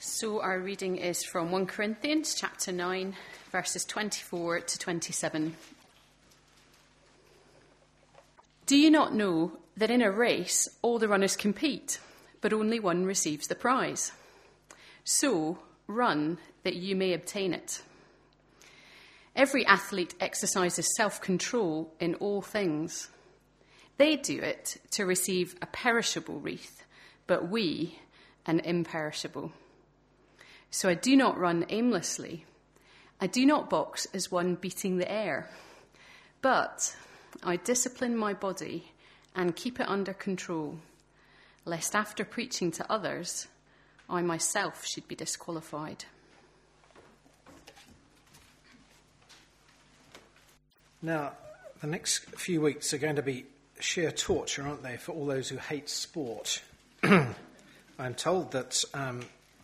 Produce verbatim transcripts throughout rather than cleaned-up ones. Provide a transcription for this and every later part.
So our reading is from First Corinthians chapter nine, verses twenty-four to twenty-seven. Do you not know that in a race all the runners compete, but only one receives the prize? So run that you may obtain it. Every athlete exercises self-control in all things. They do it to receive a perishable wreath, but we an imperishable. So I do not run aimlessly. I do not box as one beating the air, but I discipline my body and keep it under control, lest after preaching to others, I myself should be disqualified. Now, the next few weeks are going to be sheer torture, aren't they, for all those who hate sport? I'm told that um,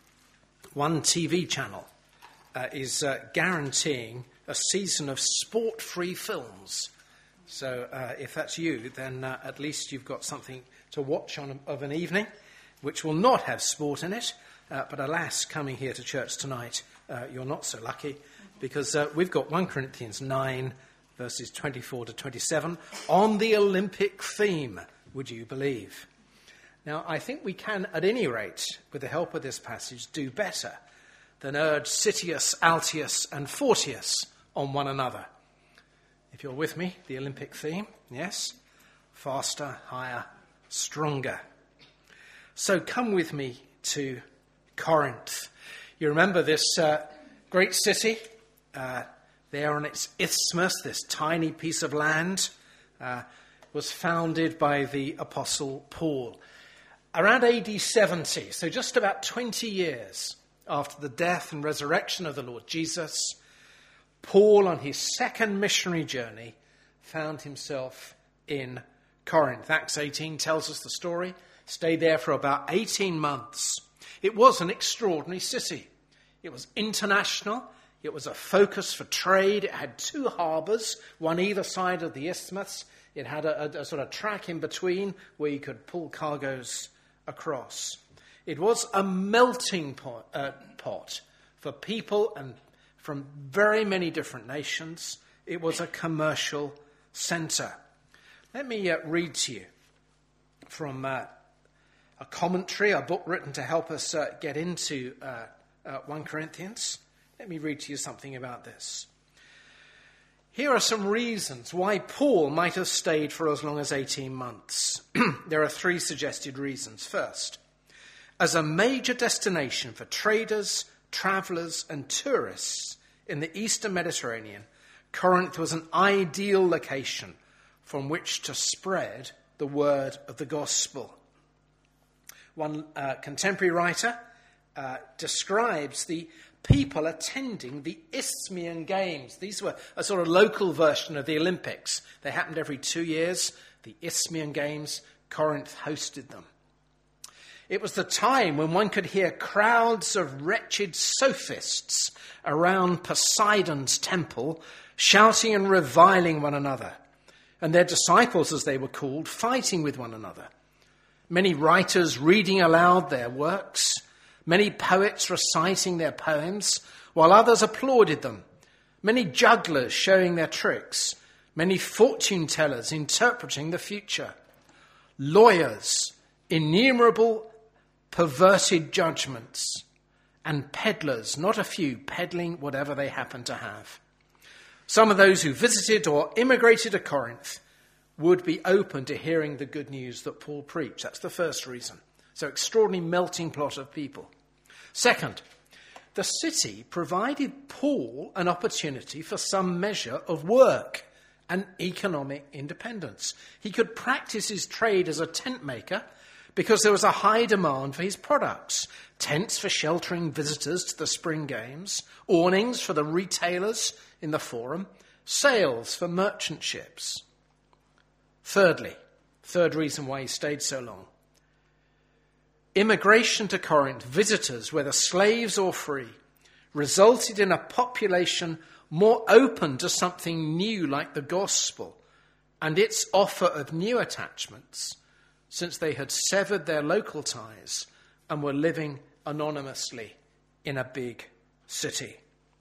one T V channel uh, is uh, guaranteeing a season of sport-free films. So uh, if that's you, then uh, at least you've got something to watch on of an evening, which will not have sport in it. Uh, but alas, coming here to church tonight, uh, you're not so lucky, because uh, we've got First Corinthians nine, verses twenty-four to twenty-seven, on the Olympic theme, would you believe? Now, I think we can, at any rate, with the help of this passage, do better than urge Citius, Altius, and Fortius on one another. If you're with me, the Olympic theme, yes? Faster, higher, stronger. So come with me to Corinth. You remember this uh, great city uh, there on its isthmus, this tiny piece of land, uh, was founded by the Apostle Paul. Around A D seventy, so just about twenty years after the death and resurrection of the Lord Jesus, Paul, on his second missionary journey, found himself in Corinth. Acts eighteen tells us the story. Stayed there for about eighteen months. It was an extraordinary city. It was international. It was a focus for trade. It had two harbours, one either side of the isthmus. It had a, a, a sort of track in between where you could pull cargoes across. It was a melting pot, uh, pot for people and from very many different nations. It was a commercial centre. Let me uh, read to you from uh, a commentary, a book written to help us uh, get into uh, uh, First Corinthians. Let me read to you something about this. Here are some reasons why Paul might have stayed for as long as eighteen months. There are three suggested reasons. First, as a major destination for traders, travellers and tourists in the Eastern Mediterranean, Corinth was an ideal location from which to spread the word of the gospel. One uh, contemporary writer uh, describes the people attending the Isthmian Games. These were a sort of local version of the Olympics. They happened every two years. The Isthmian Games, Corinth hosted them. It was the time when one could hear crowds of wretched sophists around Poseidon's temple shouting and reviling one another, and their disciples, as they were called, fighting with one another. Many writers reading aloud their works, many poets reciting their poems, while others applauded them. Many jugglers showing their tricks. Many fortune tellers interpreting the future. Lawyers, innumerable perverted judgments. And peddlers, not a few, peddling whatever they happen to have. Some of those who visited or immigrated to Corinth would be open to hearing the good news that Paul preached. That's the first reason. So extraordinary melting pot of people. Second, the city provided Paul an opportunity for some measure of work and economic independence. He could practice his trade as a tent maker because there was a high demand for his products. Tents for sheltering visitors to the spring games, awnings for the retailers in the forum, sails for merchant ships. Thirdly, third reason why he stayed so long. Immigration to Corinth, visitors, whether slaves or free, resulted in a population more open to something new like the gospel and its offer of new attachments, since they had severed their local ties and were living anonymously in a big city.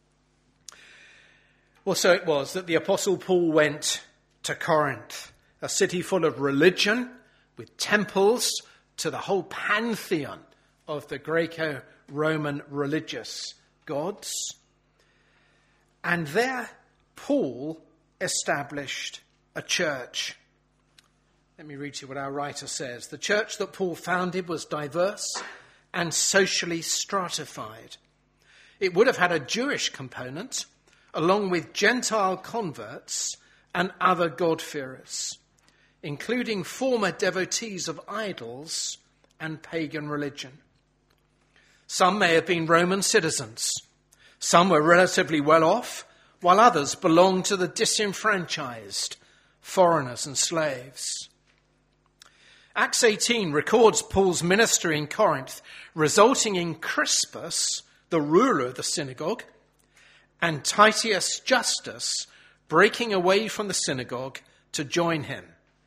Well, so it was that the Apostle Paul went to Corinth, a city full of religion, with temples to the whole pantheon of the Greco-Roman religious gods. And there, Paul established a church. Let me read you what our writer says. The church that Paul founded was diverse and socially stratified. It would have had a Jewish component, along with Gentile converts and other God-fearers, including former devotees of idols and pagan religion. Some may have been Roman citizens. Some were relatively well off, while others belonged to the disenfranchised, foreigners and slaves. Acts eighteen records Paul's ministry in Corinth, resulting in Crispus, the ruler of the synagogue, and Titius Justus breaking away from the synagogue to join him.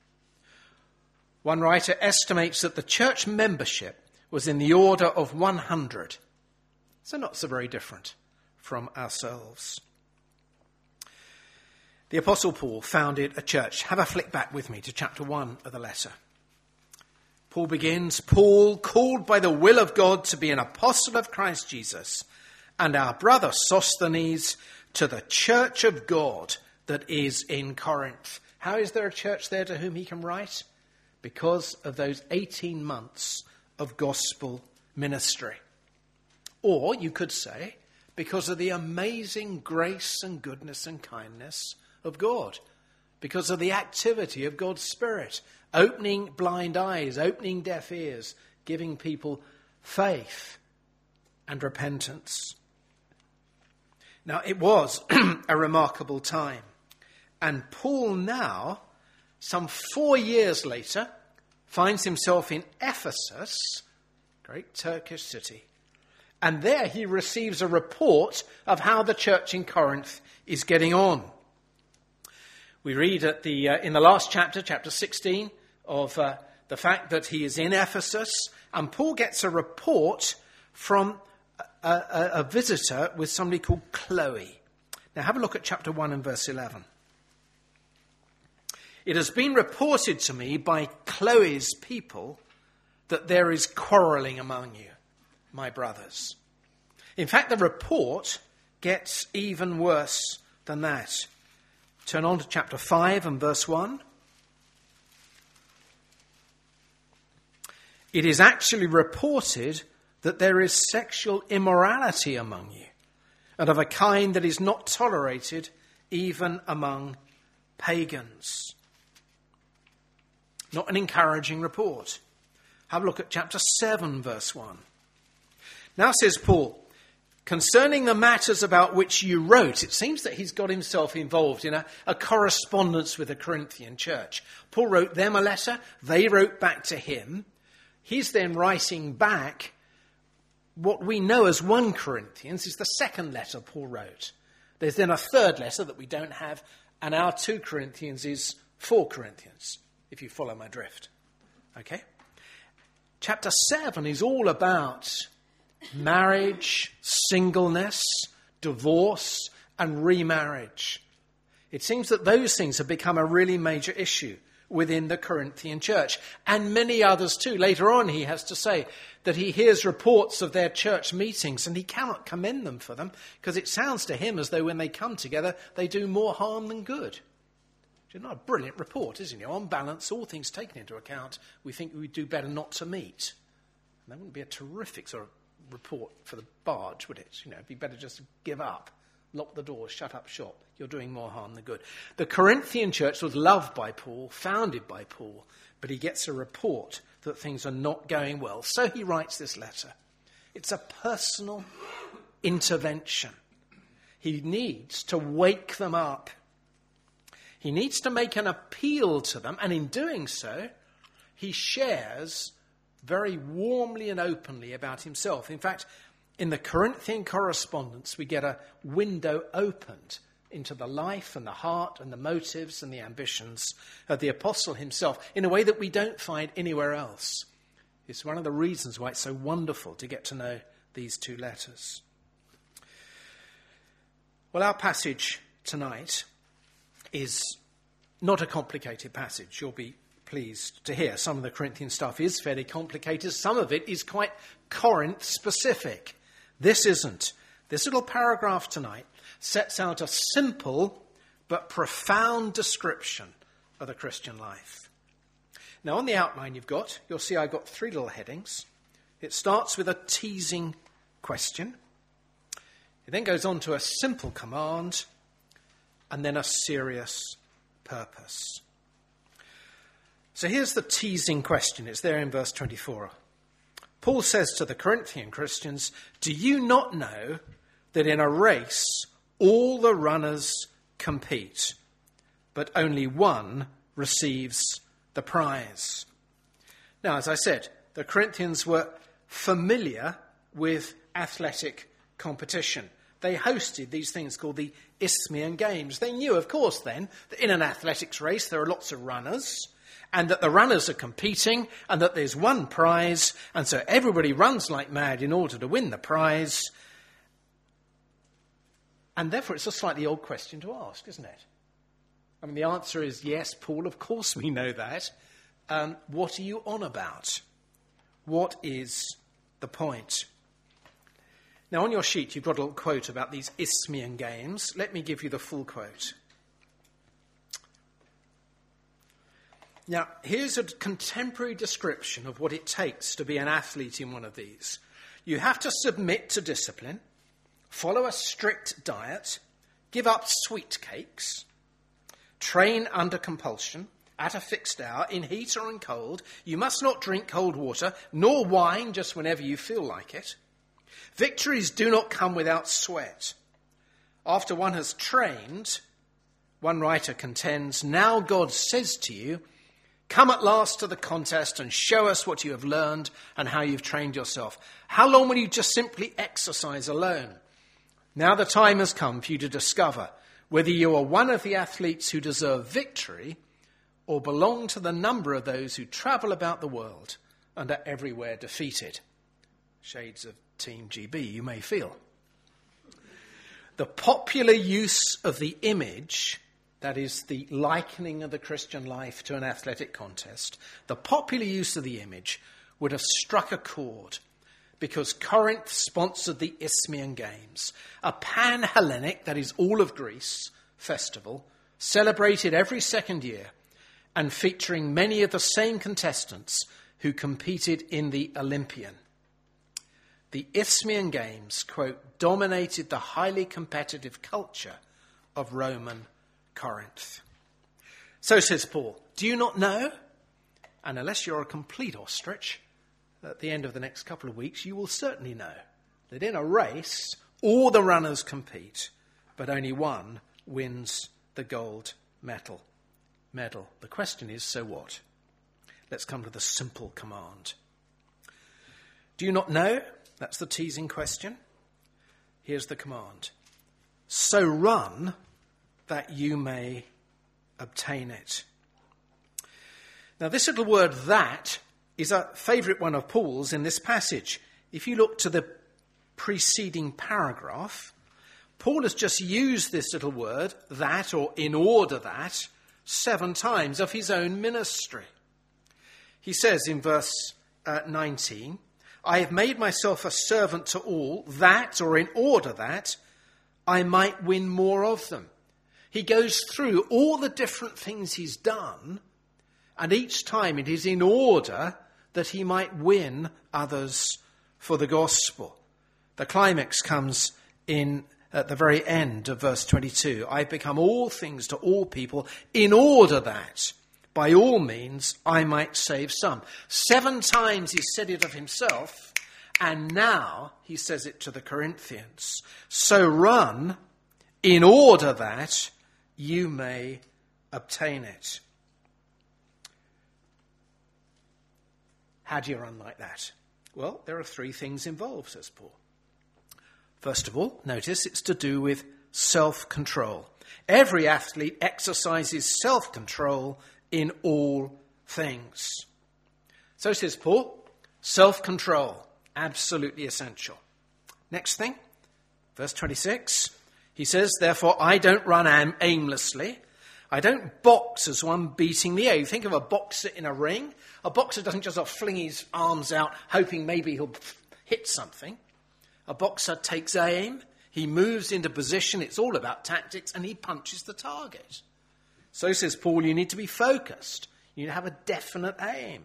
One writer estimates that the church membership was in the order of one hundred, so not so very different from ourselves. The Apostle Paul founded a church. Have a flick back with me to chapter one of the letter. Paul begins, Paul, called by the will of God to be an apostle of Christ Jesus, and our brother Sosthenes, to the church of God that is in Corinth. How is there a church there to whom he can write? Because of those eighteen months of gospel ministry. Or you could say, because of the amazing grace and goodness and kindness of God. Because of the activity of God's Spirit, opening blind eyes, opening deaf ears, giving people faith and repentance. Now, it was a remarkable time. And Paul now, some four years later, finds himself in Ephesus, great Turkish city. And there he receives a report of how the church in Corinth is getting on. We read at the uh, in the last chapter, chapter sixteen, of uh, the fact that he is in Ephesus. And Paul gets a report from a, a, a visitor with somebody called Chloe. Now have a look at chapter one and verse eleven. It has been reported to me by Chloe's people that there is quarrelling among you, my brothers. In fact, the report gets even worse than that. Turn on to chapter five and verse one. It is actually reported that there is sexual immorality among you, and of a kind that is not tolerated even among pagans. Not an encouraging report. Have a look at chapter seven, verse one. Now says Paul, concerning the matters about which you wrote, it seems that he's got himself involved in a, a correspondence with the Corinthian church. Paul wrote them a letter, they wrote back to him. He's then writing back what we know as First Corinthians is the second letter Paul wrote. There's then a third letter that we don't have, and our Second Corinthians is Fourth Corinthians, if you follow my drift. Okay? Chapter seven is all about marriage, singleness, divorce, and remarriage. It seems that those things have become a really major issue within the Corinthian church, and many others too. Later on, he has to say that he hears reports of their church meetings, and he cannot commend them for them, because it sounds to him as though when they come together, they do more harm than good. It's not a brilliant report, is it? You know, on balance, all things taken into account, we think we'd do better not to meet. And that wouldn't be a terrific sort of report for the barge, would it? You know, it'd be better just to give up, lock the doors, shut up shop. You're doing more harm than good. The Corinthian church was loved by Paul, founded by Paul, but he gets a report that things are not going well. So he writes this letter. It's a personal intervention. He needs to wake them up. He needs to make an appeal to them, and in doing so, he shares very warmly and openly about himself. In fact, in the Corinthian correspondence, we get a window opened into the life and the heart and the motives and the ambitions of the apostle himself in a way that we don't find anywhere else. It's one of the reasons why it's so wonderful to get to know these two letters. Well, our passage tonight is not a complicated passage. You'll be pleased to hear. Some of the Corinthian stuff is fairly complicated. Some of it is quite Corinth-specific. This isn't. This little paragraph tonight sets out a simple but profound description of the Christian life. Now, on the outline you've got, you'll see I've got three little headings. It starts with a teasing question. It then goes on to a simple command, and then a serious purpose. So here's the teasing question. It's there in verse twenty-four. Paul says to the Corinthian Christians, "Do you not know that in a race all the runners compete, but only one receives the prize?" Now, as I said, the Corinthians were familiar with athletic competition. They hosted these things called the Isthmian Games. They knew, of course, then, that in an athletics race there are lots of runners, and that the runners are competing, and that there's one prize, and so everybody runs like mad in order to win the prize. And therefore it's a slightly odd question to ask, isn't it? I mean, the answer is yes, Paul, of course we know that. Um, what are you on about? What is the point? Now, on your sheet, you've got a little quote about these Isthmian Games. Let me give you the full quote. Now, here's a contemporary description of what it takes to be an athlete in one of these. You have to submit to discipline, follow a strict diet, give up sweet cakes, train under compulsion, at a fixed hour, in heat or in cold. You must not drink cold water, nor wine just whenever you feel like it. Victories do not come without sweat. After one has trained, one writer contends, now God says to you, come at last to the contest and show us what you have learned and how you've trained yourself. How long will you just simply exercise alone? Now the time has come for you to discover whether you are one of the athletes who deserve victory or belong to the number of those who travel about the world and are everywhere defeated. Shades of Team G B, you may feel. The popular use of the image, that is the likening of the Christian life to an athletic contest, the popular use of the image would have struck a chord because Corinth sponsored the Isthmian Games, a pan-Hellenic, that is all of Greece, festival, celebrated every second year and featuring many of the same contestants who competed in the Olympian. The Isthmian Games, quote, dominated the highly competitive culture of Roman Corinth. So says Paul, do you not know? And unless you're a complete ostrich, at the end of the next couple of weeks, you will certainly know that in a race, all the runners compete, but only one wins the gold medal. Medal. The question is, so what? Let's come to the simple command. Do you not know? That's the teasing question. Here's the command. So run that you may obtain it. Now, this little word that is a favourite one of Paul's in this passage. If you look to the preceding paragraph, Paul has just used this little word, that, or in order that, seven times of his own ministry. He says in verse uh, nineteen, I have made myself a servant to all, that, or in order that, I might win more of them. He goes through all the different things he's done, and each time it is in order that he might win others for the gospel. The climax comes in at the very end of verse twenty-two. I've become all things to all people in order that, by all means, I might save some. Seven times he said it of himself, and now he says it to the Corinthians. So run in order that you may obtain it. How do you run like that? Well, there are three things involved, says Paul. First of all, notice it's to do with self-control. Every athlete exercises self-control in all things. So says Paul, self-control, absolutely essential. Next thing, verse twenty-six. He says, therefore, I don't run aim- aimlessly. I don't box as one beating the air. You think of a boxer in a ring. A boxer doesn't just sort of fling his arms out, hoping maybe he'll hit something. A boxer takes aim. He moves into position. It's all about tactics, and he punches the target. So says Paul, you need to be focused. You need to have a definite aim.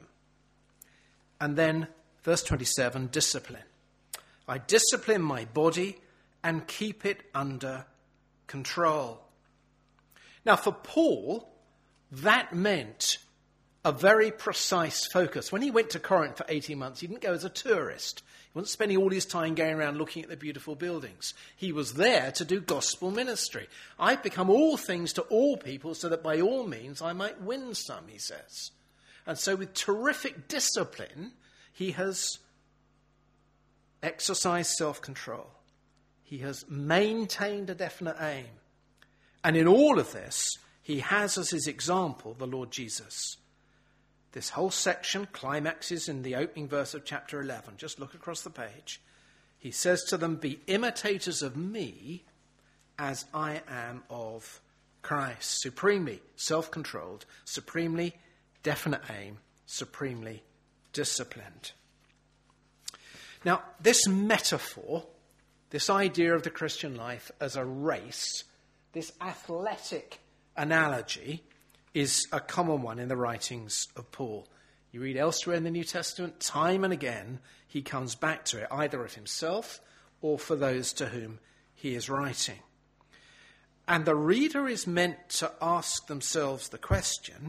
And then, verse twenty-seven, discipline. I discipline my body and keep it under control. Now, for Paul, that meant a very precise focus. When he went to Corinth for eighteen months, he didn't go as a tourist. He wasn't spending all his time going around looking at the beautiful buildings. He was there to do gospel ministry. I've become all things to all people so that by all means I might win some, he says. And so with terrific discipline, he has exercised self-control. He has maintained a definite aim. And in all of this, he has as his example the Lord Jesus. This whole section climaxes in the opening verse of chapter eleven. Just look across the page. He says to them, be imitators of me as I am of Christ. Supremely self-controlled, supremely definite aim, supremely disciplined. Now, this metaphor, this idea of the Christian life as a race, this athletic analogy is a common one in the writings of Paul. You read elsewhere in the New Testament, time and again, he comes back to it, either of himself or for those to whom he is writing. And the reader is meant to ask themselves the question,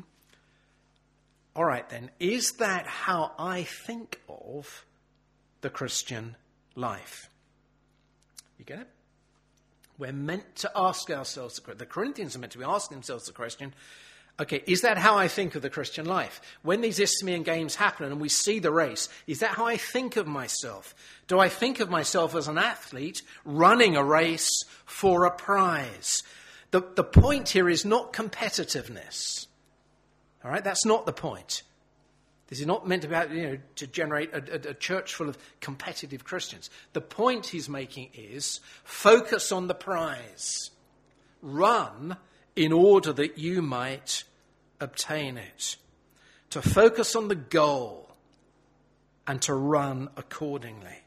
all right then, is that how I think of the Christian life? You get it? We're meant to ask ourselves, the, the Corinthians are meant to be asking themselves the question, okay, is that how I think of the Christian life? When these Isthmian Games happen and we see the race, is that how I think of myself? Do I think of myself as an athlete running a race for a prize? The, the point here is not competitiveness. All right, that's not the point. This is not meant to be, you know, to generate a, a, a church full of competitive Christians. The point he's making is focus on the prize. Run in order that you might obtain it. To focus on the goal and to run accordingly.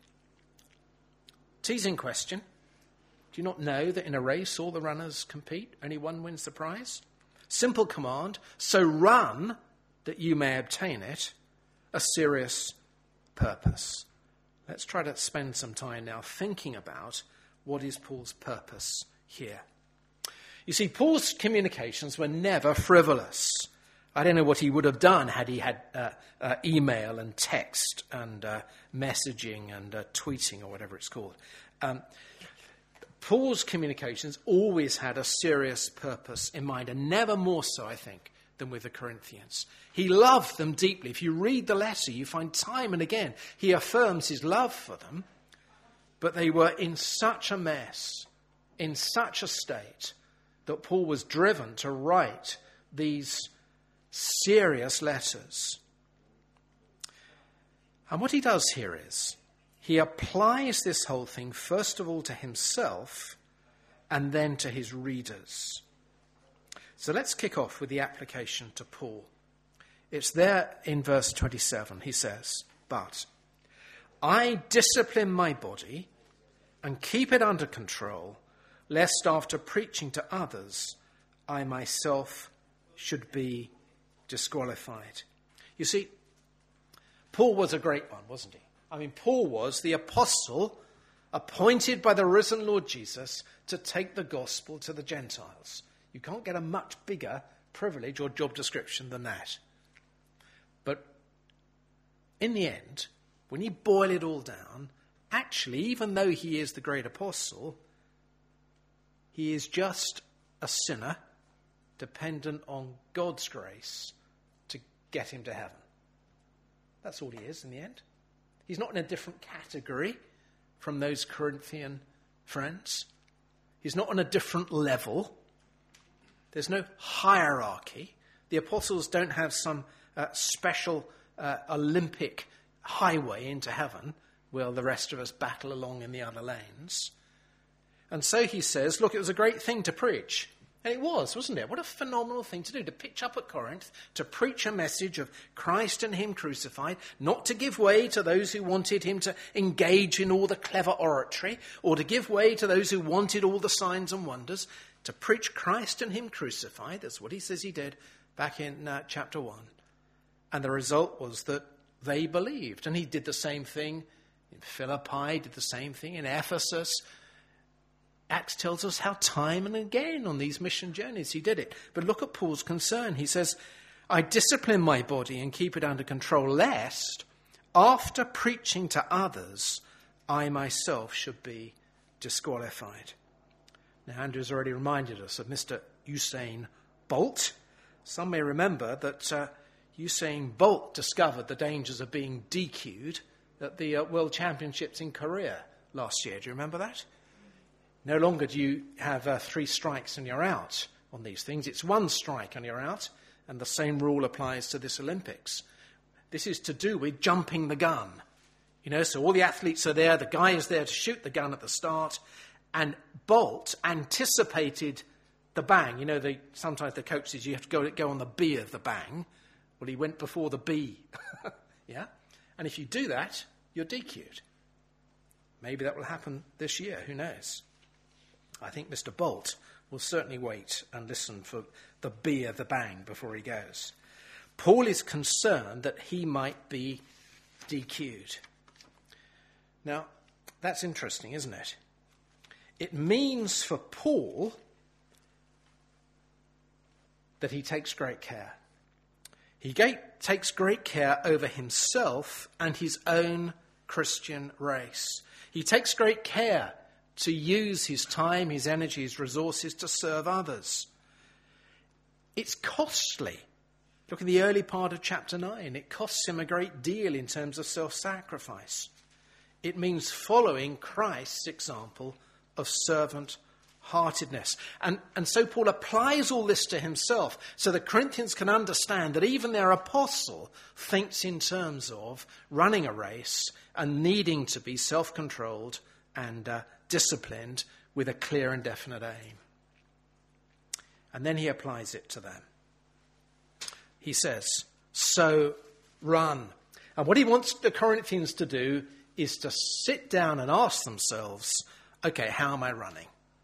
Teasing question. Do you not know that in a race all the runners compete? Only one wins the prize? Simple command. So run that you may obtain it, a serious purpose. Let's try to spend some time now thinking about what is Paul's purpose here. You see, Paul's communications were never frivolous. I don't know what he would have done had he had uh, uh, email and text and uh, messaging and uh, tweeting or whatever it's called. Um, Paul's communications always had a serious purpose in mind, and never more so, I think, than with the Corinthians. He loved them deeply. If you read the letter, you find time and again he affirms his love for them, but they were in such a mess, in such a state, that Paul was driven to write these serious letters. And what he does here is, he applies this whole thing first of all to himself and then to his readers. So let's kick off with the application to Paul. It's there in verse twenty-seven. He says, but I discipline my body and keep it under control, lest after preaching to others, I myself should be disqualified. You see, Paul was a great one, wasn't he? I mean, Paul was the apostle appointed by the risen Lord Jesus to take the gospel to the Gentiles. You can't get a much bigger privilege or job description than that. But in the end, when you boil it all down, actually, even though he is the great apostle, he is just a sinner dependent on God's grace to get him to heaven. That's all he is in the end. He's not in a different category from those Corinthian friends. He's not on a different level. There's no hierarchy. The apostles don't have some uh, special uh, Olympic highway into heaven. while the rest of us battle along in the other lanes. And so he says, look, it was a great thing to preach. And it was, wasn't it? What a phenomenal thing to do, to pitch up at Corinth, to preach a message of Christ and him crucified, not to give way to those who wanted him to engage in all the clever oratory, or to give way to those who wanted all the signs and wonders, to preach Christ and him crucified. That's what he says he did back in uh, chapter one. And the result was that they believed. And he did the same thing in Philippi, did the same thing in Ephesus. Acts tells us how time and again on these mission journeys he did it. But look at Paul's concern. He says, I discipline my body and keep it under control, lest, after preaching to others, I myself should be disqualified. Now, Andrew's already reminded us of Mister Usain Bolt. Some may remember that uh, Usain Bolt discovered the dangers of being D Q'd at the uh, World Championships in Korea last year. Do you remember that? No longer do you have uh, three strikes and you're out on these things. It's one strike and you're out, and the same rule applies to this Olympics. This is to do with jumping the gun. You know, so all the athletes are there, the guy is there to shoot the gun at the start, and Bolt anticipated the bang. You know, the, sometimes the coach says you have to go, go on the B of the bang. Well, he went before the B. Yeah? And if you do that, you're D Q'd. Maybe that will happen this year, who knows? I think Mister Bolt will certainly wait and listen for the B of the bang before he goes. Paul is concerned that he might be D Q'd. Now, that's interesting, isn't it? It means for Paul that he takes great care. He ga- takes great care over himself and his own Christian race. He takes great care to use his time, his energy, his resources to serve others. It's costly. Look at the early part of chapter nine. It costs him a great deal in terms of self-sacrifice. It means following Christ's example of servant-heartedness. And, and so Paul applies all this to himself so the Corinthians can understand that even their apostle thinks in terms of running a race and needing to be self-controlled and uh, disciplined with a clear and definite aim. And then he applies it to them. He says, so run. And what he wants the Corinthians to do is to sit down and ask themselves, okay, how am I running?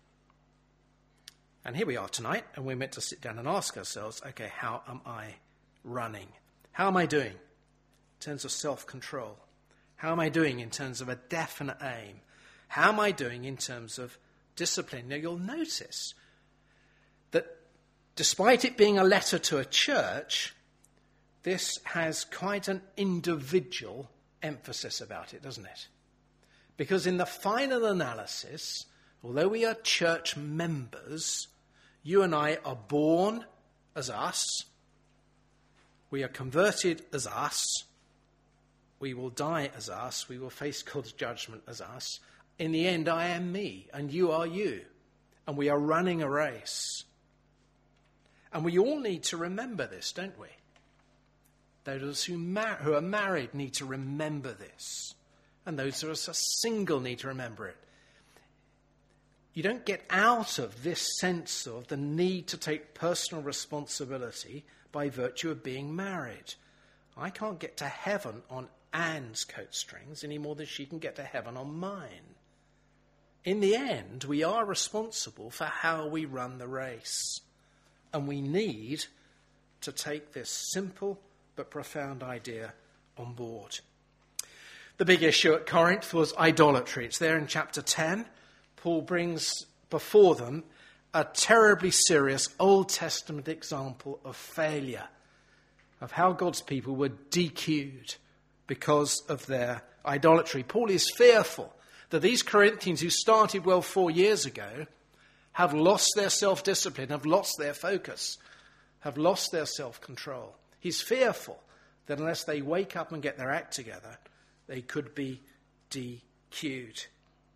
And here we are tonight, and we're meant to sit down and ask ourselves, okay, how am I running? How am I doing in terms of self-control? How am I doing in terms of a definite aim? How am I doing in terms of discipline? Now, you'll notice that despite it being a letter to a church, this has quite an individual emphasis about it, doesn't it? Because in the final analysis, although we are church members, you and I are born as us, we are converted as us, we will die as us, we will face God's judgment as us. In the end, I am me, and you are you. And we are running a race. And we all need to remember this, don't we? Those who, mar- who are married need to remember this. And those who are single need to remember it. You don't get out of this sense of the need to take personal responsibility by virtue of being married. I can't get to heaven on Anne's coat strings any more than she can get to heaven on mine. In the end, we are responsible for how we run the race. And we need to take this simple but profound idea on board. The big issue at Corinth was idolatry. It's there in chapter ten. Paul brings before them a terribly serious Old Testament example of failure, of how God's people were D Q'd because of their idolatry. Paul is fearful that these Corinthians who started well four years ago have lost their self-discipline, have lost their focus, have lost their self-control. He's fearful that unless they wake up and get their act together, they could be D Q'd.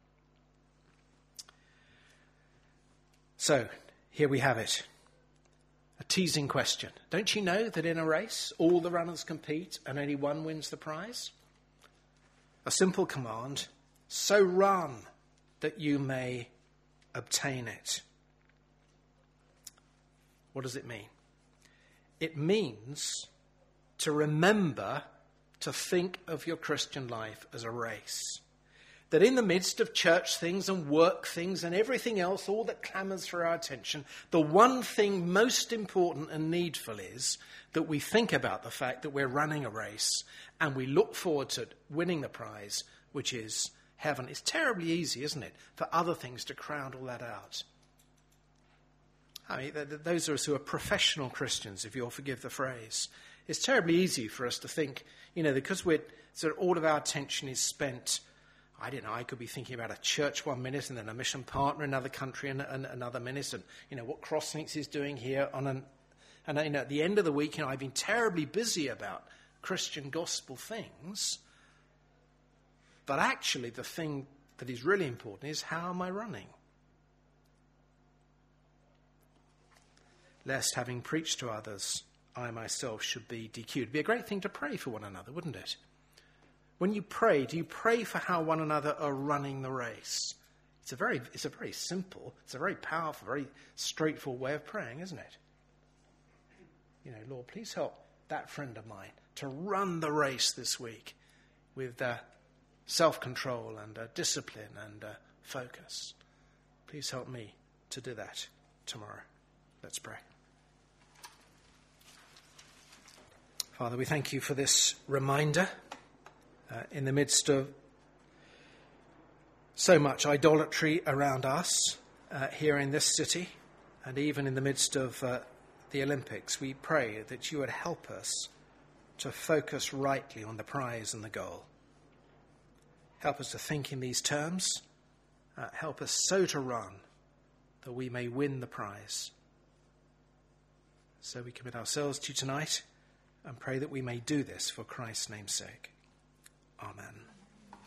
So, here we have it. A teasing question. Don't you know that in a race, all the runners compete and only one wins the prize? A simple command, so run that you may obtain it. What does it mean? It means to remember to think of your Christian life as a race. That in the midst of church things and work things and everything else, all that clamours for our attention, the one thing most important and needful is that we think about the fact that we're running a race and we look forward to winning the prize, which is heaven. It's terribly easy, isn't it, for other things to crowd all that out. I mean, those of us who are professional Christians, if you'll forgive the phrase, it's terribly easy for us to think, you know, because we're sort of all of our attention is spent, I don't know, I could be thinking about a church one minute and then a mission partner in another country and, and another minute, and, you know, what Crosslinks is doing here on an, and, you know, at the end of the week, you know, I've been terribly busy about Christian gospel things, but actually the thing that is really important is, how am I running? Lest, having preached to others, I myself should be D Q'd. It'd be a great thing to pray for one another, wouldn't it? When you pray, do you pray for how one another are running the race? It's a very, it's a very simple, it's a very powerful, very straightforward way of praying, isn't it? You know, Lord, please help that friend of mine to run the race this week with uh, self-control and uh, discipline and uh, focus. Please help me to do that tomorrow. Let's pray. Father, we thank you for this reminder uh, in the midst of so much idolatry around us uh, here in this city, and even in the midst of uh, the Olympics. We pray that you would help us to focus rightly on the prize and the goal. Help us to think in these terms. Uh, help us so to run that we may win the prize. So we commit ourselves to you tonight and pray that we may do this for Christ's name's sake. Amen.